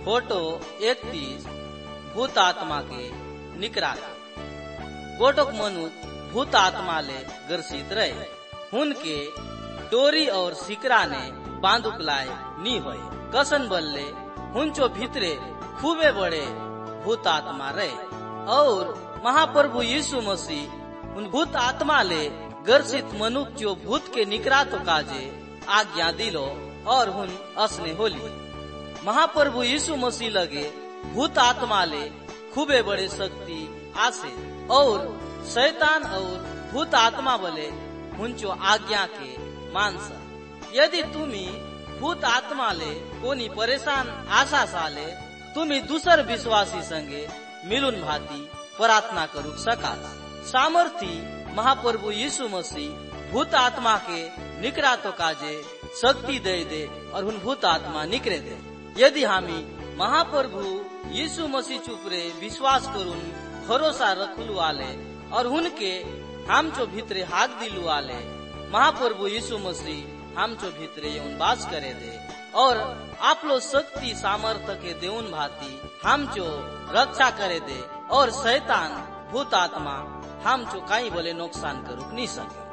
Photo 31 भूत आत्मा के निकरा गोटोक मनुष्य भूत आत्मा ले ग्रसित रहे। हुनके डोरी और सिकरा ने बांधुक लाए नी होए। कसन बल्ले हुंचो भीतरे खूबे बड़े भूत आत्मा रहे और महाप्रभु यीशु मसीह उन भूत आत्मा ले ग्रसित मनुष्य जो भूत के निकरा तो काजे आज्ञा दिलो और हुन असने होली। महाप्रभु यीशु मसीह लगे भूत आत्मा ले खूबे बड़े शक्ति आसे और शैतान और भूत आत्मा बोले हुंचो आज्ञा के मानसा। यदि तुम्ही भूत आत्मा ले कोनी परेशान आशा साले तुम्ही दूसर विश्वासी संगे मिलुन भाती प्रार्थना करू सका। सामर्थी महाप्रभु यीशु मसीह भूत आत्मा के निकरा तो काजे शक्ति दे दे और उन भूत आत्मा निकरे दे। यदि हामी महाप्रभु यीशु मसीह चुपरे विश्वास करून भरोसा रखलु वाले और उनके हम चो भीतरे हाथ दिलु वाले महाप्रभु यीशु मसीह हम चो भीतरे यौन बास करे दे और आप लो शक्ति सामर्थ के देउन भाती हम चो रक्षा करे दे और शैतान भूत आत्मा हम चो काई बोले नुकसान करुक नहीं सके।